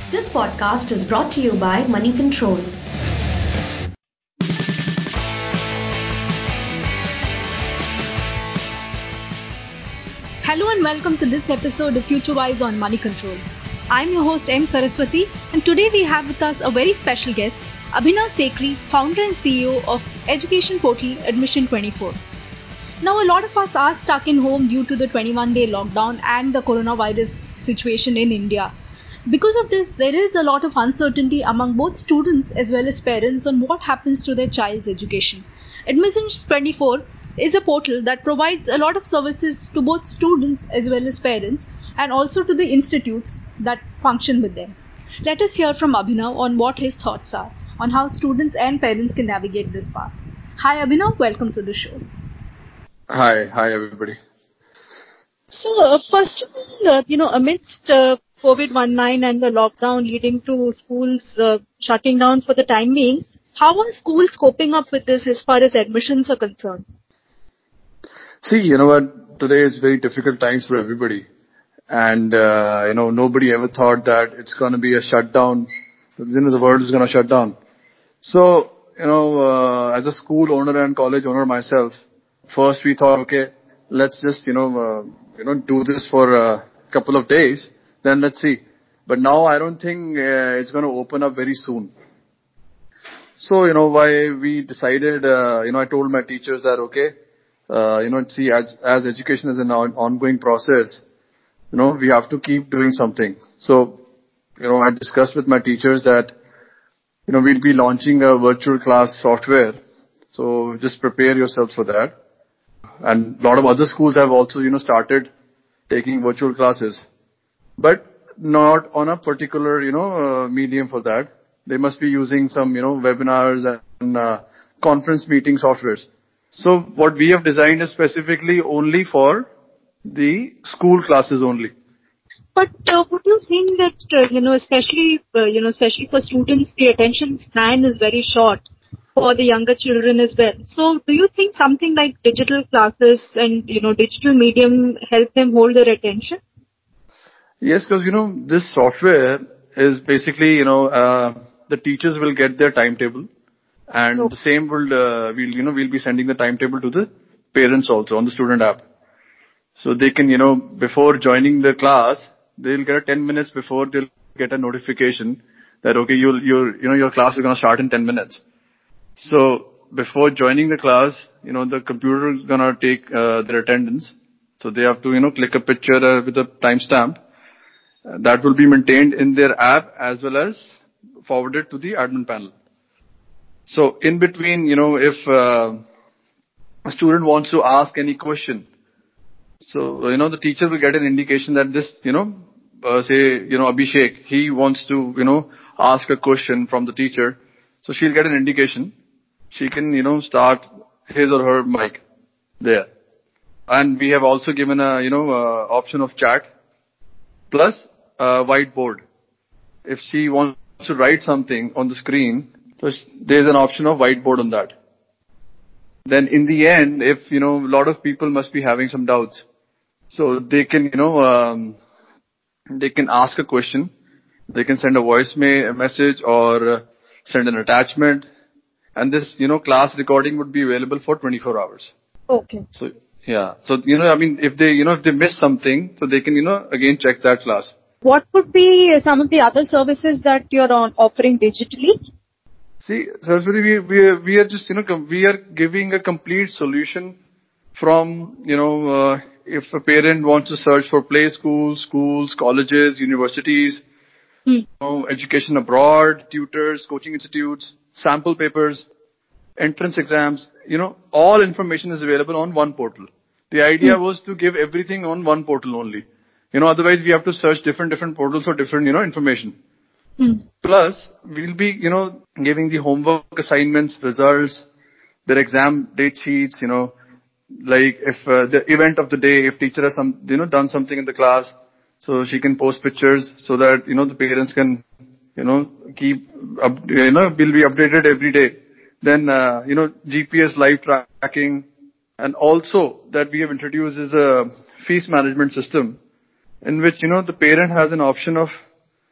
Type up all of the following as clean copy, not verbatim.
This podcast is brought to you by Money Control. Hello and welcome to this episode of FutureWise on Money Control. I'm your host M. Saraswati, and today we have with us a very special guest, Abhinav Sekhri, founder and CEO of education portal Admission24. Now, a lot of us are stuck in home due to the 21-day lockdown and the coronavirus situation in India. Because of this, there is a lot of uncertainty among both students as well as parents on what happens to their child's education. Admissions24 is a portal that provides a lot of services to both students as well as parents and also to the institutes that function with them. Let us hear from Abhinav on what his thoughts are on how students and parents can navigate this path. Hi Abhinav, welcome to the show. Hi everybody. So, first of all, amidst COVID-19 and the lockdown leading to schools shutting down for the time being, how are schools coping up with this as far as admissions are concerned? See, you know what? Today is very difficult times for everybody. And, nobody ever thought that it's going to be a shutdown. The world is going to shut down. So, as a school owner and college owner myself, first we thought, okay, let's just, do this for a couple of days. Then let's see. But now I don't think it's going to open up very soon. So, why we decided, I told my teachers that, okay, see, as education is an ongoing process, we have to keep doing something. So, I discussed with my teachers that, we'll be launching a virtual class software. So just prepare yourselves for that. And a lot of other schools have also, started taking virtual classes, but not on a particular, medium for that. They must be using some, webinars and conference meeting softwares. So what we have designed is specifically only for the school classes only. But would you think that, especially for students, the attention span is very short for the younger children as well. So do you think something like digital classes and, digital medium help them hold their attention? Yes, because, this software is basically, the teachers will get their timetable and the same we'll be sending the timetable to the parents also on the student app. So they can, before joining the class, they'll get 10 minutes before they'll get a notification that, okay, your class is going to start in 10 minutes. So before joining the class, the computer is going to take their attendance. So they have to, click a picture with a timestamp. That will be maintained in their app as well as forwarded to the admin panel. So in between, if a student wants to ask any question, so, the teacher will get an indication that this, Abhishek, he wants to, ask a question from the teacher. So she'll get an indication. She can, start his or her mic there. And we have also given a, option of chat plus a whiteboard. If she wants to write something on the screen, so there's an option of whiteboard on that. Then in the end, if, a lot of people must be having some doubts, so they can, they can ask a question, they can send a voice message or send an attachment, and this, class recording would be available for 24 hours. Okay. So, yeah. So, if they miss something, so they can, again check that class. What would be some of the other services that you're offering digitally? See, Saraswati, we are just, we are giving a complete solution from, if a parent wants to search for play schools, colleges, universities, education abroad, tutors, coaching institutes, sample papers, entrance exams, all information is available on one portal. The idea was to give everything on one portal only. Otherwise we have to search different portals for different, information. Plus, we'll be, giving the homework assignments, results, their exam date sheets, like if the event of the day, if teacher has done something in the class, so she can post pictures so that, the parents can, keep, will be updated every day. Then, GPS live tracking, and also that we have introduced is a fees management system in which, the parent has an option of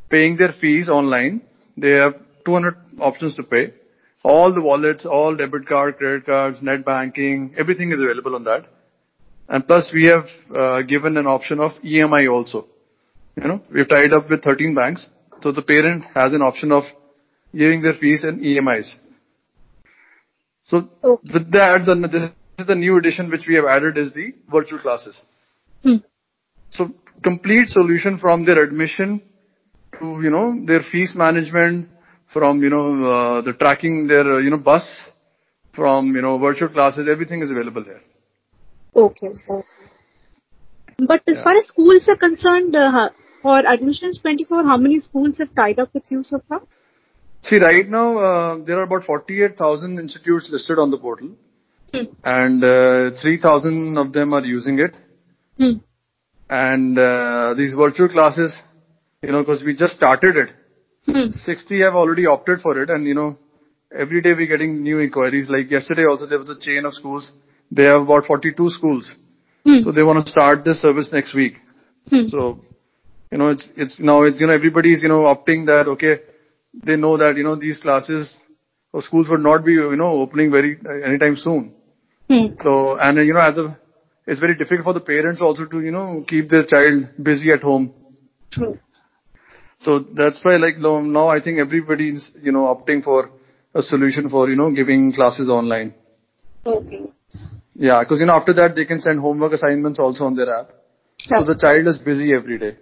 paying their fees online. They have 200 options to pay. All the wallets, all debit card, credit cards, net banking, everything is available on that. And plus we have given an option of EMI also. We've tied up with 13 banks. So the parent has an option of giving their fees in EMIs. So with that, this is the new addition which we have added is the virtual classes. So complete solution from their admission to, their fees management, from, the tracking their, bus, from, virtual classes, everything is available here. Okay. But as far as schools are concerned, for Admissions 24, how many schools have tied up with you so far? See, right now, there are about 48,000 institutes listed on the portal. And 3,000 of them are using it. And these virtual classes, because we just started it, 60 have already opted for it. And, every day we're getting new inquiries. Like yesterday also, there was a chain of schools. They have about 42 schools. So they want to start this service next week. So, everybody's, opting that, okay, they know that, these classes or schools would not be, opening anytime soon. So, and, it's very difficult for the parents also to, keep their child busy at home. True. So that's why, now I think everybody's, opting for a solution for, giving classes online. Okay. Yeah, because, after that they can send homework assignments also on their app. So the child is busy every day.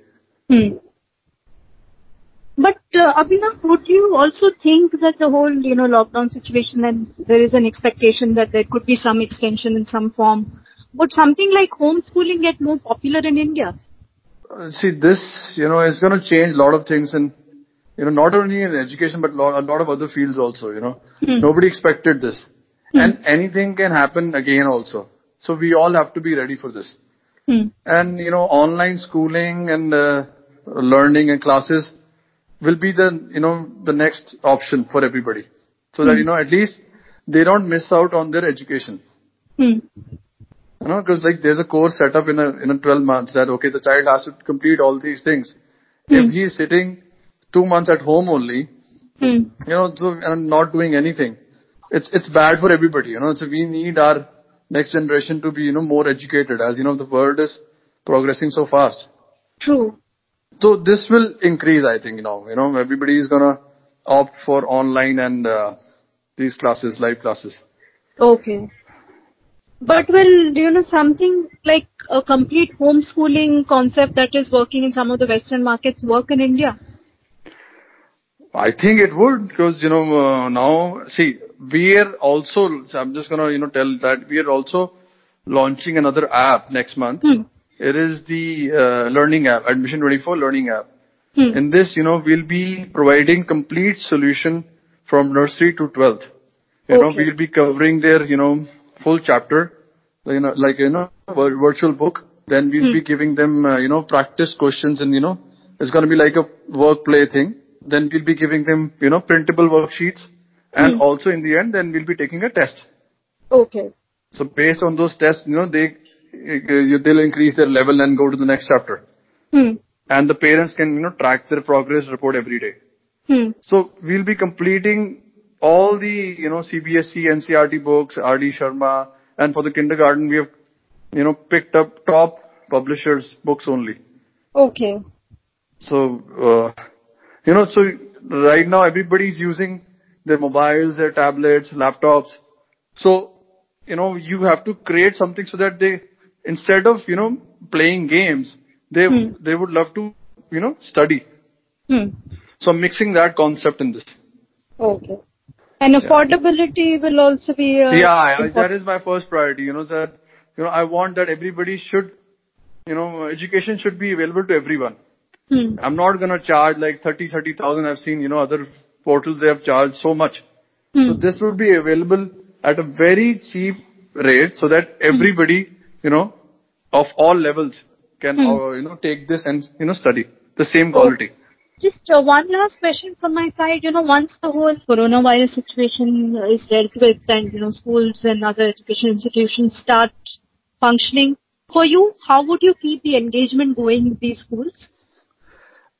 But, Abhinav, would you also think that the whole, lockdown situation, and there is an expectation that there could be some extension in some form, would something like homeschooling get more popular in India? See, this, is going to change a lot of things in, not only in education, but a lot of other fields also, Nobody expected this. And anything can happen again also. So we all have to be ready for this. And, online schooling and learning and classes will be the next option for everybody. So that, at least they don't miss out on their education. Because there's a course set up in a 12 months that, okay, the child has to complete all these things. If he's sitting 2 months at home only, so, and not doing anything, it's bad for everybody, So we need our next generation to be, more educated, as the world is progressing so fast. True. So this will increase, I think, everybody is gonna opt for online and these classes, live classes. Okay. But something like a complete homeschooling concept that is working in some of the Western markets work in India? I think it would, because, now, see, we are also, so I'm just gonna, tell that we are also launching another app next month. It is the learning app, Admission 24 learning app. In this, we'll be providing complete solution from nursery to 12th. We'll be covering their, full chapter, virtual book. Then we'll be giving them, practice questions and, it's going to be like a work play thing. Then we'll be giving them, printable worksheets. And also in the end, then we'll be taking a test. Okay. So based on those tests, they'll increase their level and go to the next chapter. And the parents can, track their progress report every day. So we'll be completing all the, CBSE, NCERT books, R.D. Sharma, and for the kindergarten, we have, picked up top publishers' books only. Okay. So, so right now everybody's using their mobiles, their tablets, laptops. So, you have to create something so that they, instead of, playing games, they would love to, study. So I'm mixing that concept in this. Okay. And affordability will also be that is my first priority, that, I want that everybody should, education should be available to everyone. I'm not going to charge like 30,000. I've seen, other portals, they have charged so much. So this would be available at a very cheap rate so that everybody, of all levels can, take this and, study the same quality. Just one last question from my side. Once the whole coronavirus situation is dealt with and, schools and other education institutions start functioning, for you, how would you keep the engagement going with these schools?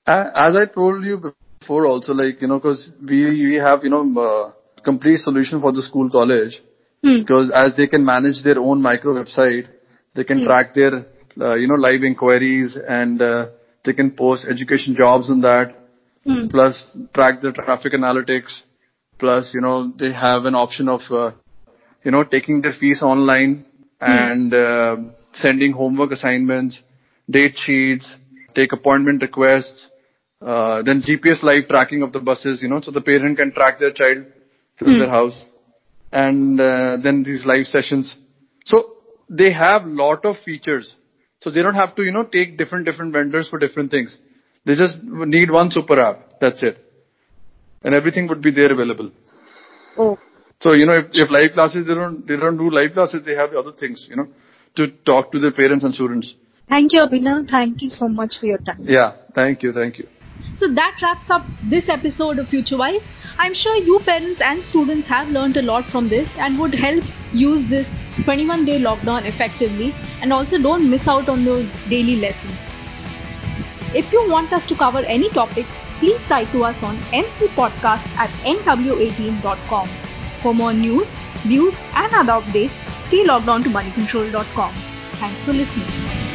As I told you before also, like, because we have, complete solution for the school college, Hmm. because as they can manage their own micro website, they can track their, live inquiries, and they can post education jobs on that, Hmm. plus track the traffic analytics, plus, they have an option of, taking their fees online, and sending homework assignments, date sheets, take appointment requests, then GPS live tracking of the buses, so the parent can track their child to Hmm. their house, and then these live sessions. So they have lot of features. So they don't have to, take different vendors for different things. They just need one super app. That's it. And everything would be there available. Oh. So, if live classes, they don't do live classes, they have other things, to talk to their parents and students. Thank you, Abhinav. Thank you so much for your time. Yeah. Thank you. So that wraps up this episode of FutureWise. I'm sure you parents and students have learned a lot from this and would help use this 21-day lockdown effectively, and also don't miss out on those daily lessons. If you want us to cover any topic, please write to us on ncpodcast@nw18.com. For more news, views and other updates, stay logged on to moneycontrol.com. Thanks for listening.